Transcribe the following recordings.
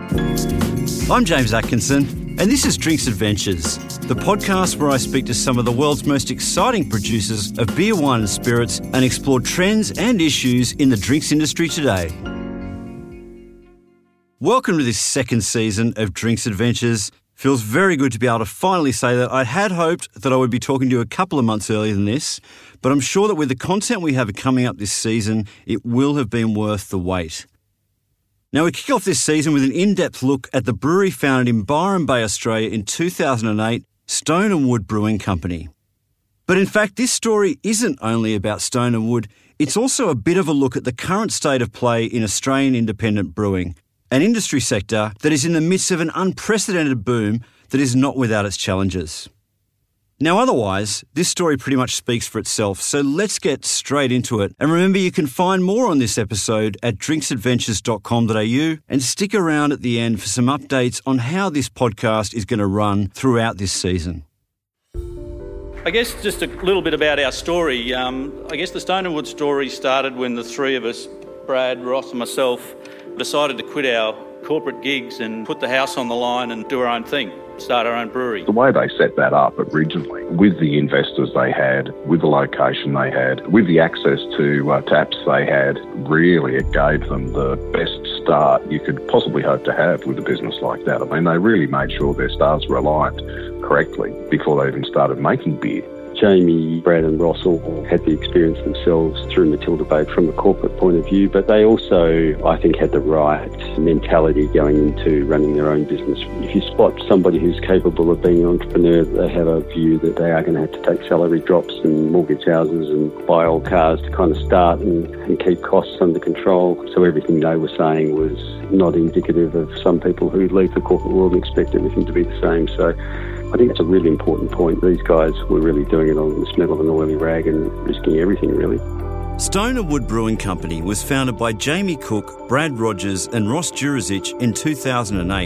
I'm James Atkinson, and this is Drinks Adventures, the podcast where I speak to some of the world's most exciting producers of beer, wine and spirits and explore trends and issues in the drinks industry today. Welcome to this second season of Drinks Adventures. Feels very good to be able to finally say that I had hoped that I would be talking to you a couple of months earlier than this, but I'm sure that with the content we have coming up this season, it will have been worth the wait. Now, we kick off this season with an in-depth look at the brewery founded in Byron Bay, Australia in 2008, Stone & Wood Brewing Company. But in fact, this story isn't only about Stone & Wood, it's also a bit of a look at the current state of play in Australian independent brewing, an industry sector that is in the midst of an unprecedented boom that is not without its challenges. Now, otherwise, this story pretty much speaks for itself, so let's get straight into it. And remember, you can find more on this episode at drinksadventures.com.au and stick around at the end for some updates on how this podcast is going to run throughout this season. I guess just a little bit about our story. I guess the Stone & Wood story started when the three of us, Brad, Ross and myself, decided to quit our corporate gigs and put the house on the line and do our own thing, start our own brewery. The way they set that up originally, with the investors they had, with the location they had, with the access to taps they had, really it gave them the best start you could possibly hope to have with a business like that. I mean, they really made sure their stars were aligned correctly before they even started making beer. Jamie, Brad and Ross all had the experience themselves through Matilda Bay from a corporate point of view, but they also, I think, had the right mentality going into running their own business. If you spot somebody who's capable of being an entrepreneur, they have a view that they are going to have to take salary drops and mortgage houses and buy old cars to kind of start and keep costs under control. So everything they were saying was not indicative of some people who leave the corporate world and expect everything to be the same. So I think it's a really important point. These guys were really doing it on the smell of an oily rag and risking everything, really. Stone & Wood Brewing Company was founded by Jamie Cook, Brad Rogers and Ross Jurisic in 2008.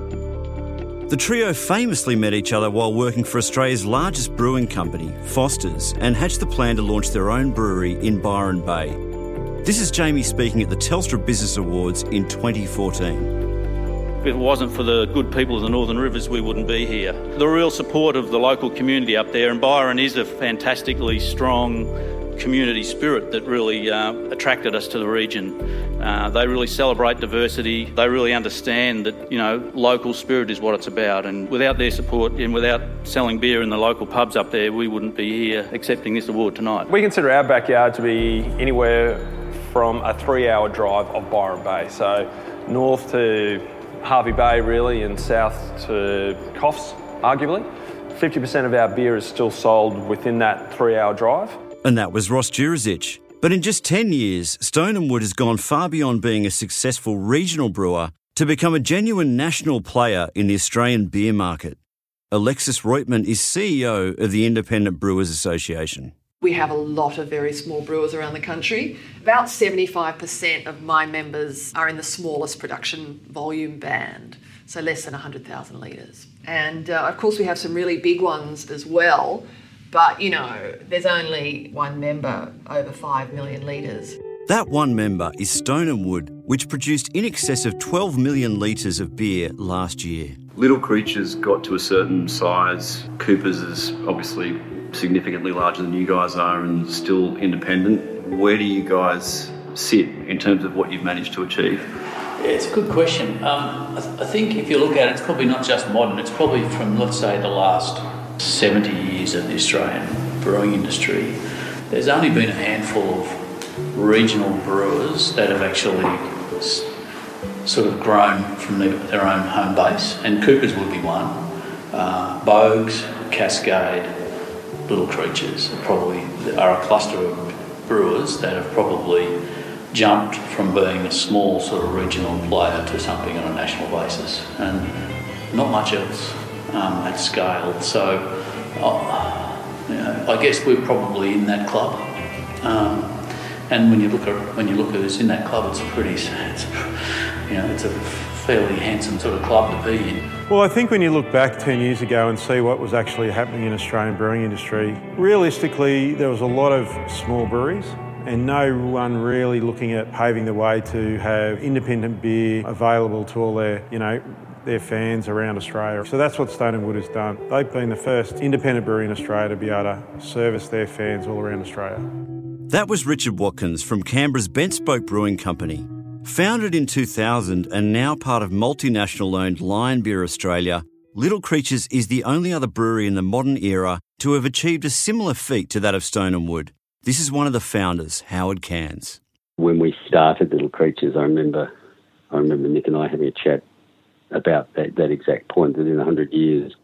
The trio famously met each other while working for Australia's largest brewing company, Foster's, and hatched the plan to launch their own brewery in Byron Bay. This is Jamie speaking at the Telstra Business Awards in 2014. If it wasn't for the good people of the Northern Rivers, we wouldn't be here. The real support of the local community up there, and Byron is a fantastically strong community spirit that really attracted us to the region. They really celebrate diversity. They really understand that, local spirit is what it's about. And without their support and without selling beer in the local pubs up there, we wouldn't be here accepting this award tonight. We consider our backyard to be anywhere from a 3-hour drive of Byron Bay. So north to Hervey Bay really and south to Coffs, arguably. 50% of our beer is still sold within that 3-hour drive. And that was Ross Jurisic. But in just 10 years, Stone & Wood has gone far beyond being a successful regional brewer to become a genuine national player in the Australian beer market. Alexis Reutemann is CEO of the Independent Brewers Association. We have a lot of very small brewers around the country. About 75% of my members are in the smallest production volume band, so less than 100,000 litres. And of course we have some really big ones as well, but there's only one member over 5 million litres. That one member is Stone & Wood, which produced in excess of 12 million litres of beer last year. Little Creatures got to a certain size. Cooper's is obviously significantly larger than you guys are and still independent. Where do you guys sit in terms of what you've managed to achieve? Yeah, it's a good question. I think if you look at it, it's probably not just modern. It's probably from, let's say, the last 70 years of the Australian brewing industry. There's only been a handful of regional brewers that have actually sort of grown from their own home base, and Cooper's would be one. Bogues, Cascade, Little Creatures are a cluster of brewers that have probably jumped from being a small sort of regional player to something on a national basis, and not much else at scale. So I guess we're probably in that club. And when you look at us in that club, it's a fairly handsome sort of club to be in. Well, I think when you look back 10 years ago and see what was actually happening in the Australian brewing industry, realistically there was a lot of small breweries and no one really looking at paving the way to have independent beer available to all their fans around Australia. So that's what Stone & Wood has done. They've been the first independent brewery in Australia to be able to service their fans all around Australia. That was Richard Watkins from Canberra's Bent Spoke Brewing Company. Founded in 2000 and now part of multinational-owned Lion Beer Australia, Little Creatures is the only other brewery in the modern era to have achieved a similar feat to that of Stone & Wood. This is one of the founders, Howard Cairns. When we started Little Creatures, I remember Nick and I having a chat about that exact point, that in 100 years,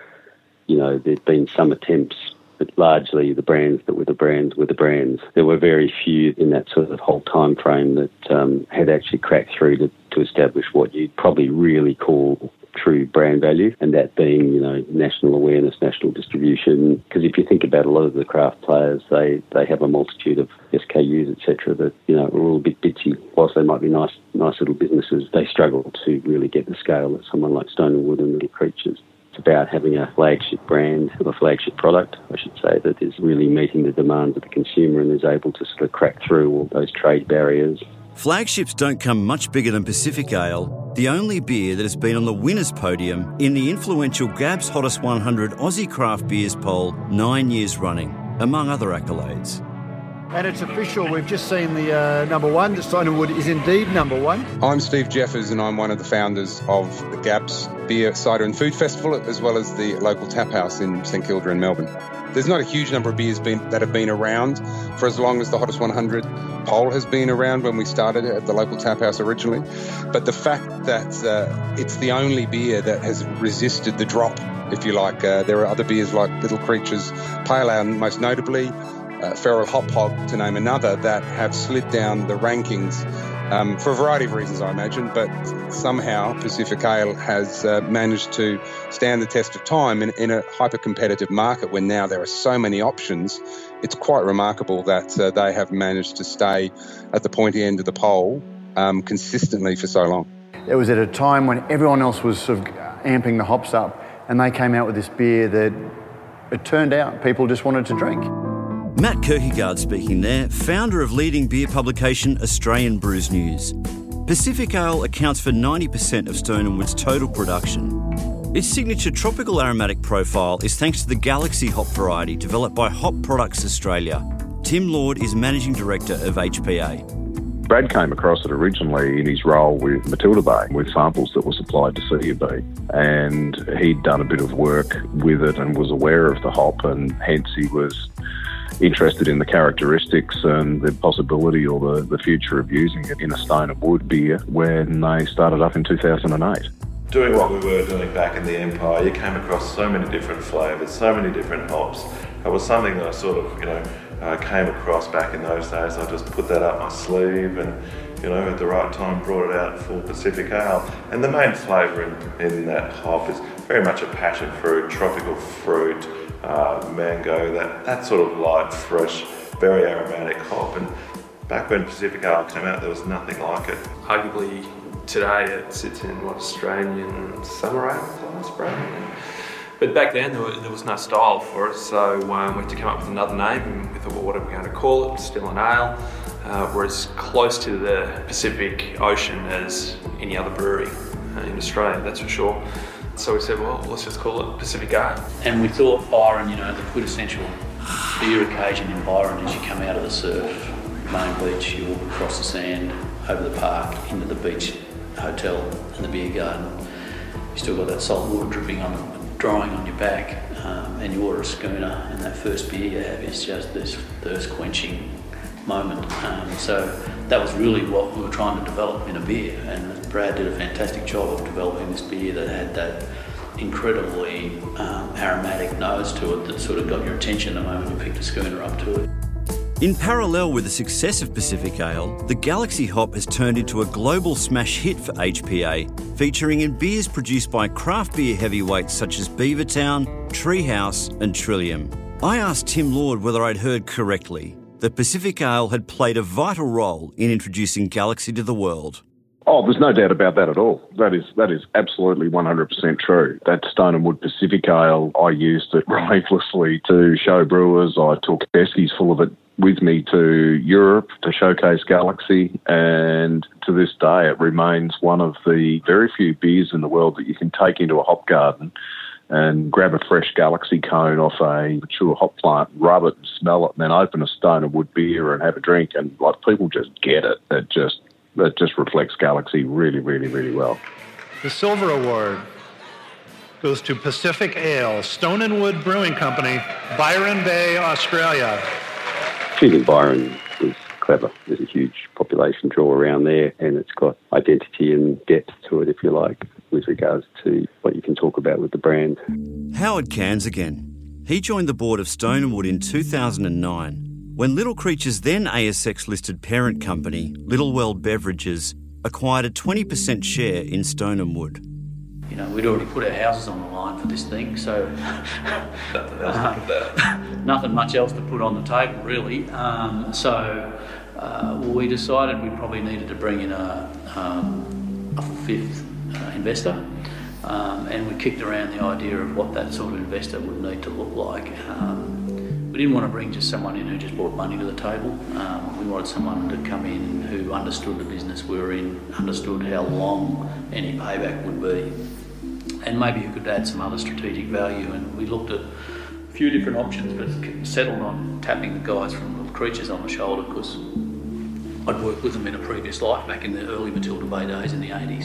there'd been some attempts, but largely the brands that were the brands were the brands. There were very few in that sort of whole time frame that had actually cracked through to establish what you'd probably really call true brand value, and that being, national awareness, national distribution. Because if you think about a lot of the craft players, they have a multitude of SKUs, etc., that, are all a bit bitsy. Whilst they might be nice little businesses, they struggle to really get the scale that someone like Stone & Wood and Little Creatures. It's about having a flagship brand, or a flagship product, I should say, that is really meeting the demands of the consumer and is able to sort of crack through all those trade barriers. Flagships don't come much bigger than Pacific Ale, the only beer that has been on the winners' podium in the influential Gab's Hottest 100 Aussie Craft Beers poll 9 years running, among other accolades. And it's official, we've just seen the number one, the Stone & Wood is indeed number one. I'm Steve Jeffers and I'm one of the founders of the Gab's Beer, Cider and Food Festival, as well as the local tap house in St Kilda in Melbourne. There's not a huge number of beers that have been around for as long as the Hottest 100 poll has been around when we started it at the local tap house originally. But the fact that it's the only beer that has resisted the drop, if you like. There are other beers like Little Creatures Pale Ale, most notably, Feral Hop Hog, to name another, that have slid down the rankings for a variety of reasons, I imagine, but somehow Pacific Ale has managed to stand the test of time in a hyper-competitive market when now there are so many options. It's quite remarkable that they have managed to stay at the pointy end of the poll consistently for so long. It was at a time when everyone else was sort of amping the hops up, and they came out with this beer that it turned out people just wanted to drink. Matt Kierkegaard speaking there, founder of leading beer publication Australian Brews News. Pacific Ale accounts for 90% of Stone & Wood's total production. Its signature tropical aromatic profile is thanks to the Galaxy hop variety developed by Hop Products Australia. Tim Lord is Managing Director of HPA. Brad came across it originally in his role with Matilda Bay, with samples that were supplied to CUB, and he'd done a bit of work with it and was aware of the hop, and hence he was interested in the characteristics and the possibility or the future of using it in a Stone & Wood beer when they started up in 2008. Doing what we were doing back in the Empire, you came across so many different flavours, so many different hops. It was something that I sort of, came across back in those days. I just put that up my sleeve and, at the right time brought it out for Pacific Ale. And the main flavour in that hop is very much a passion fruit, tropical fruit, mango, that sort of light, fresh, very aromatic hop. And back when Pacific Ale came out, there was nothing like it. Arguably today it sits in Australian summer ale class, brand. But back then there was no style for it, so we had to come up with another name, and we thought, well, what are we going to call it? Still an ale. We're as close to the Pacific Ocean as any other brewery in Australia, that's for sure. So we said, well, let's just call it Pacific Ale. And we thought Byron, the quintessential beer occasion in Byron is you come out of the surf, main beach, you walk across the sand, over the park, into the beach hotel and the beer garden. You still got that salt water drying on your back, and you order a schooner, and that first beer you have is just this thirst-quenching moment. So that was really what we were trying to develop in a beer, and Brad did a fantastic job of developing this beer that had that incredibly aromatic nose to it that sort of got your attention the moment you picked a schooner up to it. In parallel with the success of Pacific Ale, the Galaxy hop has turned into a global smash hit for HPA, featuring in beers produced by craft beer heavyweights such as Beavertown, Treehouse and Trillium. I asked Tim Lord whether I'd heard correctly that Pacific Ale had played a vital role in introducing Galaxy to the world. Oh, there's no doubt about that at all. That is absolutely 100% true. That Stone & Wood Pacific Ale, I used it relentlessly to show brewers. I took eskies full of it with me to Europe to showcase Galaxy, and to this day it remains one of the very few beers in the world that you can take into a hop garden and grab a fresh Galaxy cone off a mature hop plant, rub it and smell it, and then open a Stone and Wood beer and have a drink, and like people just get it. It just reflects Galaxy really, really, really well. The Silver Award goes to Pacific Ale, Stone and Wood Brewing Company, Byron Bay, Australia. Choosing Byron was clever. There's a huge population draw around there, and it's got identity and depth to it, if you like, with regards to what you can talk about with the brand. Howard Cairns again. He joined the board of Stone and Wood in 2009, when Little Creatures' then ASX-listed parent company, Littlewell Beverages, acquired a 20% share in Stone and Wood. You know, we'd already put our houses on the line for this thing, so nothing much else to put on the table, really. We decided we probably needed to bring in a fifth investor, and we kicked around the idea of what that sort of investor would need to look like. We didn't want to bring just someone in who just brought money to the table. We wanted someone to come in who understood the business we were in, understood how long any payback would be, and maybe who could add some other strategic value. And we looked at a few different options, but settled on tapping the guys from Little Creatures on the shoulder, because I'd worked with them in a previous life back in the early Matilda Bay days in the 80s.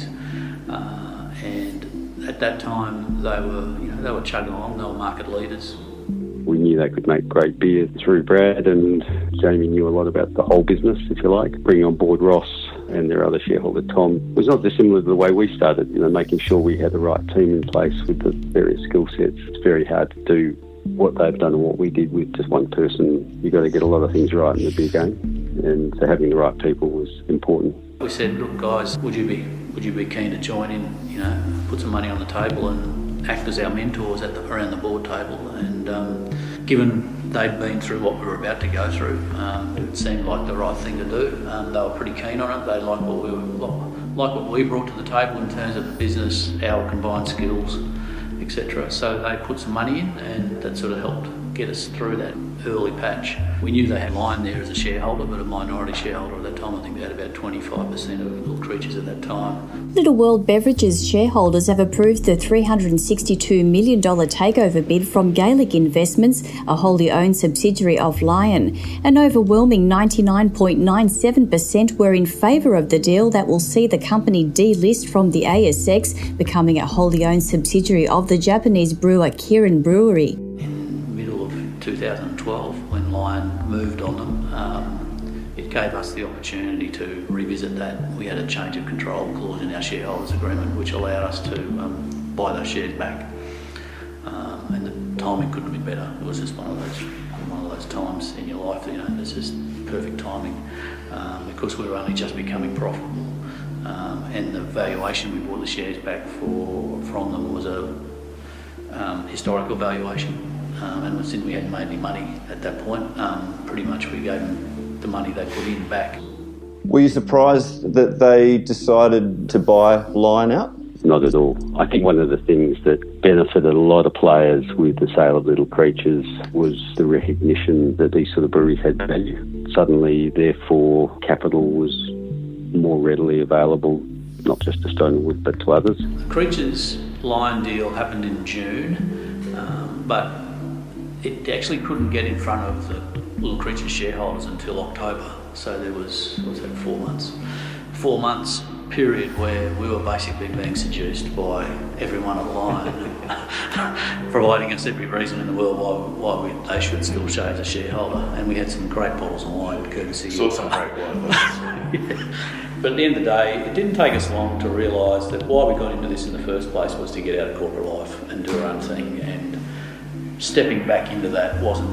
And at that time, they were chugging along, they were market leaders. We knew they could make great beer through Brad, and Jamie knew a lot about the whole business, if you like. Bringing on board Ross and their other shareholder, Tom, was not dissimilar to the way we started, making sure we had the right team in place with the various skill sets. It's very hard to do what they've done and what we did with just one person. You've got to get a lot of things right in the beer game, and so having the right people was important. We said, look guys, would you be keen to join in, put some money on the table and act as our mentors around the board table? And given they'd been through what we were about to go through, it seemed like the right thing to do. They were pretty keen on it. They liked what we brought to the table in terms of the business, our combined skills, etc. So they put some money in, and that sort of helped get us through that early patch. We knew they had Lion there as a shareholder, but a minority shareholder at that time. I think they had about 25% of Little Creatures at that time. Littlewell Beverages shareholders have approved the $362 million takeover bid from Gaelic Investments, a wholly owned subsidiary of Lion. An overwhelming 99.97% were in favour of the deal that will see the company delist from the ASX, becoming a wholly owned subsidiary of the Japanese brewer Kirin Brewery. 2012, when Lion moved on them, it gave us the opportunity to revisit that. We had a change of control clause in our shareholders agreement, which allowed us to buy those shares back. And the timing couldn't be better. It was just one of those times in your life that it's just perfect timing, because we were only just becoming profitable, and the valuation we bought the shares back from them was a historical valuation. And since we hadn't made any money at that point, pretty much we gave them the money they put in back. Were you surprised that they decided to buy Lion out? Not at all. I think one of the things that benefited a lot of players with the sale of Little Creatures was the recognition that these sort of breweries had value. Suddenly, therefore, capital was more readily available, not just to Stone and Wood, but to others. The Creatures Lion deal happened in June, but it actually couldn't get in front of the Little Creatures shareholders until October. So there was, 4 months? 4 months period where we were basically being seduced by everyone at Lion, providing us every reason in the world why they should still show as a shareholder. And we had some great bottles of wine, courtesy. Saw some great wine. Yeah. But at the end of the day, it didn't take us long to realise that why we got into this in the first place was to get out of corporate life and do our own thing. And stepping back into that wasn't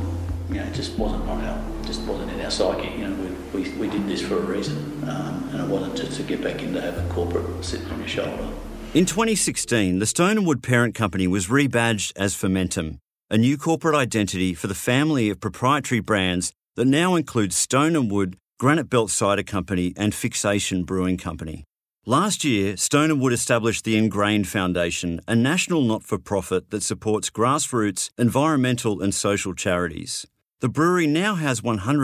in our psyche. We did this for a reason, and it wasn't just to get back into having corporate sitting on your shoulder. In 2016, the Stone and Wood parent company was rebadged as Fermentum, a new corporate identity for the family of proprietary brands that now includes Stone and Wood, Granite Belt Cider Company and Fixation Brewing Company. Last year, Stone and Wood established the Ingrained Foundation, a national not-for-profit that supports grassroots, environmental and social charities. The brewery now has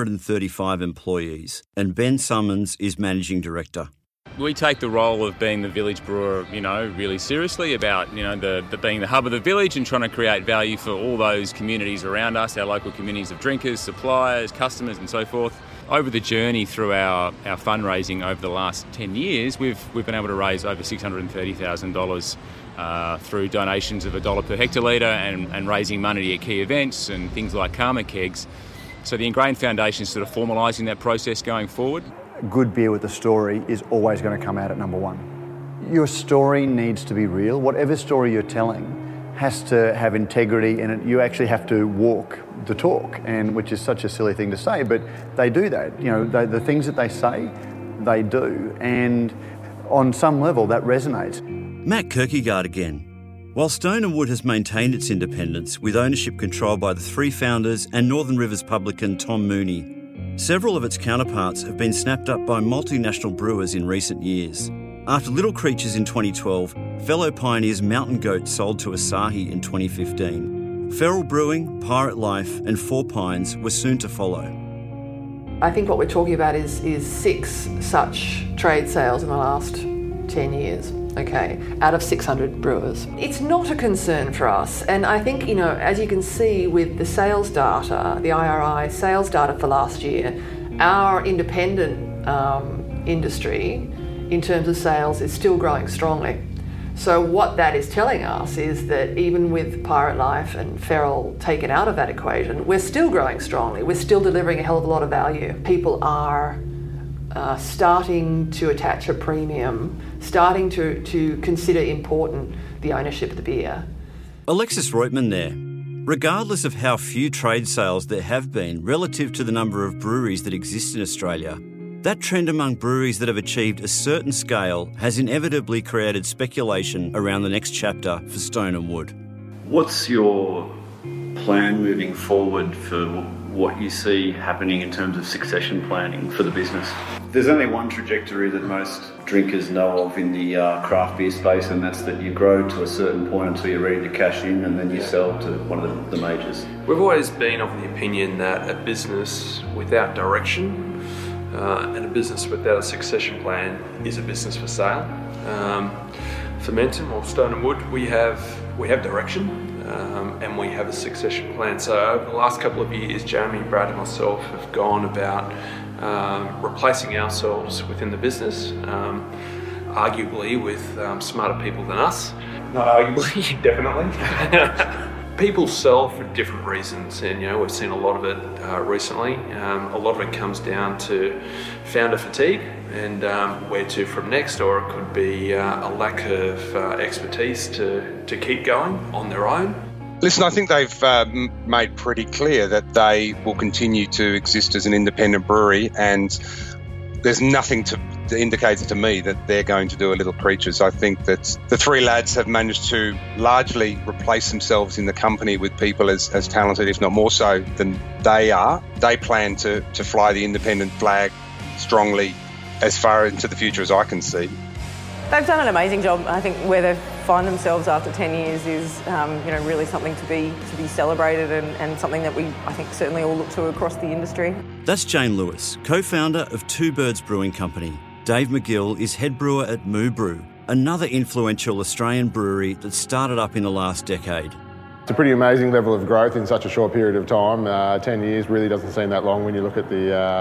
135 employees, and Ben Summons is managing director. We take the role of being the village brewer, really seriously about, the being the hub of the village and trying to create value for all those communities around us, our local communities of drinkers, suppliers, customers and so forth. Over the journey through our fundraising over the last 10 years, we've been able to raise over $630,000 through donations of $1 per hectolitre and raising money at key events and things like Karma Kegs. So the Ingrain Foundation is sort of formalising that process going forward. Good beer with a story is always going to come out at number one. Your story needs to be real. Whatever story you're telling has to have integrity in it. You actually have to walk the talk, and which is such a silly thing to say, but they do that. The things that they say, they do. And on some level, that resonates. Matt Kierkegaard again. While Stone & Wood has maintained its independence with ownership controlled by the three founders and Northern Rivers publican Tom Mooney, several of its counterparts have been snapped up by multinational brewers in recent years. After Little Creatures in 2012, fellow pioneers Mountain Goat sold to Asahi in 2015. Feral Brewing, Pirate Life and Four Pines were soon to follow. I think what we're talking about is 6 such trade sales in the last 10 years. Okay, out of 600 brewers. It's not a concern for us, and I think, as you can see with the sales data, the IRI sales data for last year, our independent industry in terms of sales is still growing strongly. So what that is telling us is that even with Pirate Life and Feral taken out of that equation, we're still growing strongly. We're still delivering a hell of a lot of value. People are starting to attach a premium, starting to consider important the ownership of the beer. Alexis Reutman there. Regardless of how few trade sales there have been relative to the number of breweries that exist in Australia, that trend among breweries that have achieved a certain scale has inevitably created speculation around the next chapter for Stone & Wood. What's your plan moving forward for what you see happening in terms of succession planning for the business? There's only one trajectory that most drinkers know of in the craft beer space, and that's that you grow to a certain point until you're ready to cash in and then you sell to one of the majors. We've always been of the opinion that a business without direction and a business without a succession plan is a business for sale. For Mentum or Stone & Wood, we have direction. And we have a succession plan. So over the last couple of years, Jeremy, Brad and myself have gone about replacing ourselves within the business, arguably with smarter people than us. Not arguably, definitely. People sell for different reasons, and we've seen a lot of it recently. A lot of it comes down to founder fatigue and where to from next, or it could be a lack of expertise to keep going on their own. Listen, I think they've made pretty clear that they will continue to exist as an independent brewery, and there's nothing to indicate to me that they're going to do a Little Creatures. I think that the three lads have managed to largely replace themselves in the company with people as talented, if not more so, than they are. They plan to fly the independent flag strongly as far into the future as I can see. They've done an amazing job. I think where they find themselves after 10 years is, really something to be celebrated and something that we, I think, certainly all look to across the industry. That's Jane Lewis, co-founder of Two Birds Brewing Company. Dave McGill is head brewer at Moo Brew, another influential Australian brewery that started up in the last decade. It's a pretty amazing level of growth in such a short period of time. 10 years really doesn't seem that long when you look at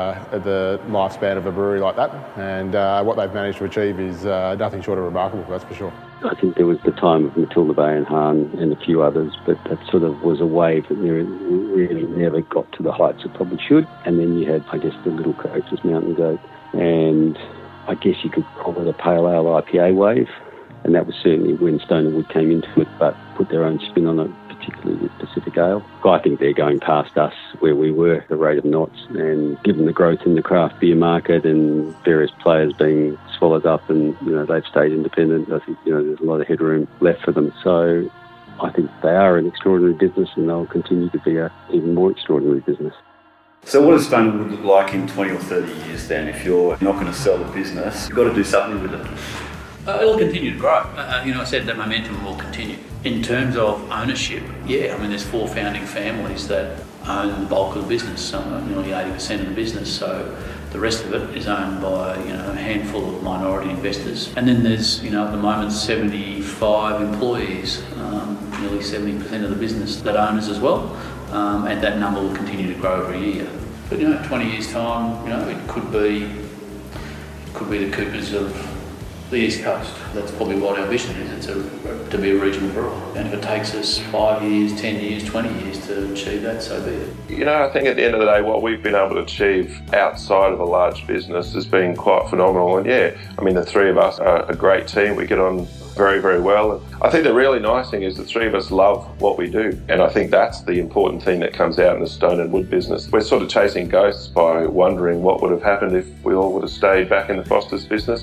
the lifespan of a brewery like that. And what they've managed to achieve is nothing short of remarkable, that's for sure. I think there was the time of Matilda Bay and Hahn and a few others, but that sort of was a wave that really never got to the heights it probably should. And then you had, I guess, the Little Creatures, Mountain Goat, and I guess you could call it a pale ale IPA wave. And that was certainly when Stone & Wood came into it, but put their own spin on it, particularly with Pacific Ale. I think they're going past us where we were, the rate of knots, and given the growth in the craft beer market and various players being swallowed up and, they've stayed independent, I think, there's a lot of headroom left for them. So I think they are an extraordinary business and they'll continue to be an even more extraordinary business. So what does Stone & Wood look like in 20 or 30 years then? If you're not going to sell the business, you've got to do something with it. It'll continue to grow. I said that momentum will continue. In terms of ownership, there's 4 founding families that own the bulk of the business, nearly 80% of the business. So the rest of it is owned by a handful of minority investors. And then there's at the moment 75 employees, nearly 70% of the business that own us as well. And that number will continue to grow every year. But 20 years time, it could be the Coopers of the East Coast. That's probably what our vision is. It's to be a regional brewer. And if it takes us 5 years, 10 years, 20 years to achieve that, so be it. I think at the end of the day, what we've been able to achieve outside of a large business has been quite phenomenal. And the 3 of us are a great team. We get on very, very well. And I think the really nice thing is the 3 of us love what we do. And I think that's the important thing that comes out in the Stone and Wood business. We're sort of chasing ghosts by wondering what would have happened if we all would have stayed back in the Foster's business.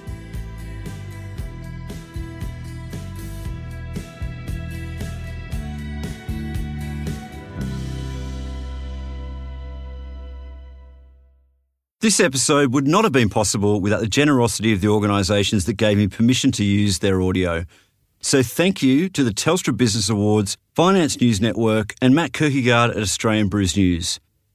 This episode would not have been possible without the generosity of the organisations that gave me permission to use their audio. So thank you to the Telstra Business Awards, Finance News Network and Matt Kierkegaard at Australian Brews News.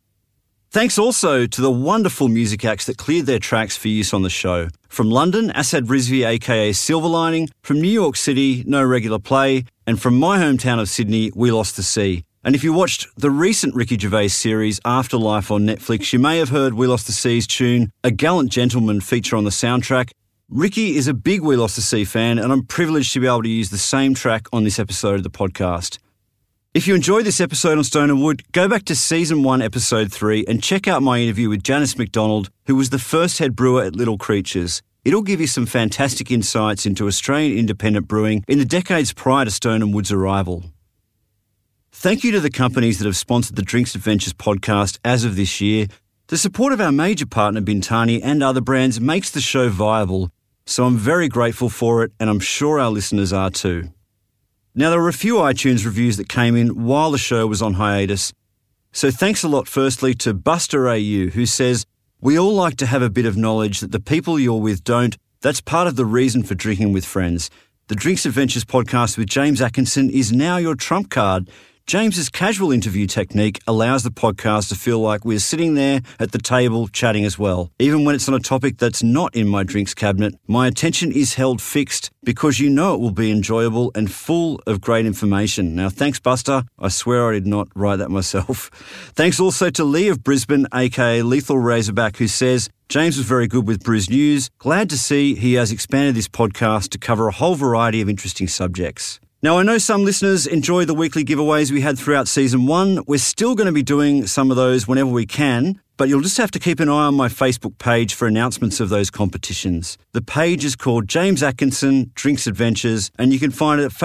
Thanks also to the wonderful music acts that cleared their tracks for use on the show. From London, Asad Rizvi aka Silverlining, from New York City, No Regular Play, and from my hometown of Sydney, We Lost the Sea. And if you watched the recent Ricky Gervais series Afterlife on Netflix, you may have heard We Lost the Sea's tune, A Gallant Gentleman, feature on the soundtrack. Ricky is a big We Lost the Sea fan, and I'm privileged to be able to use the same track on this episode of the podcast. If you enjoyed this episode on Stone and Wood, go back to Season 1, Episode 3 and check out my interview with Janice McDonald, who was the first head brewer at Little Creatures. It'll give you some fantastic insights into Australian independent brewing in the decades prior to Stone and Wood's arrival. Thank you to the companies that have sponsored the Drinks Adventures podcast as of this year. The support of our major partner Bintani and other brands makes the show viable, so I'm very grateful for it, and I'm sure our listeners are too. Now, there were a few iTunes reviews that came in while the show was on hiatus, so thanks a lot firstly to Buster AU, who says, "We all like to have a bit of knowledge that the people you're with don't. That's part of the reason for drinking with friends. The Drinks Adventures podcast with James Atkinson is now your trump card. James's casual interview technique allows the podcast to feel like we're sitting there at the table chatting as well. Even when it's on a topic that's not in my drinks cabinet, my attention is held fixed because you know it will be enjoyable and full of great information." Now, thanks, Buster. I swear I did not write that myself. Thanks also to Lee of Brisbane, aka Lethal Razorback, who says, "James was very good with Brews News. Glad to see he has expanded this podcast to cover a whole variety of interesting subjects." Now, I know some listeners enjoy the weekly giveaways we had throughout Season 1. We're still going to be doing some of those whenever we can, but you'll just have to keep an eye on my Facebook page for announcements of those competitions. The page is called James Atkinson Drinks Adventures, and you can find it at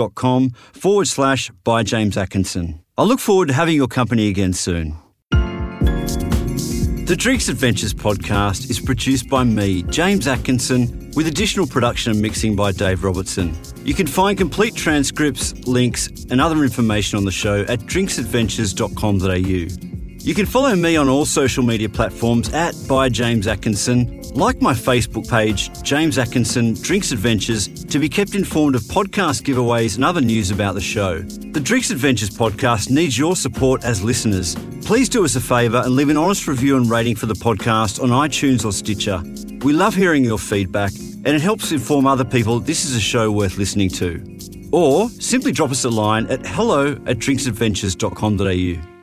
facebook.com/by James Atkinson. I look forward to having your company again soon. The Drinks Adventures podcast is produced by me, James Atkinson, with additional production and mixing by Dave Robertson. You can find complete transcripts, links and other information on the show at drinksadventures.com.au. You can follow me on all social media platforms at by James Atkinson, like my Facebook page, James Atkinson Drinks Adventures, to be kept informed of podcast giveaways and other news about the show. The Drinks Adventures podcast needs your support as listeners. Please do us a favour and leave an honest review and rating for the podcast on iTunes or Stitcher. We love hearing your feedback, and it helps inform other people this is a show worth listening to. Or simply drop us a line at hello@drinksadventures.com.au.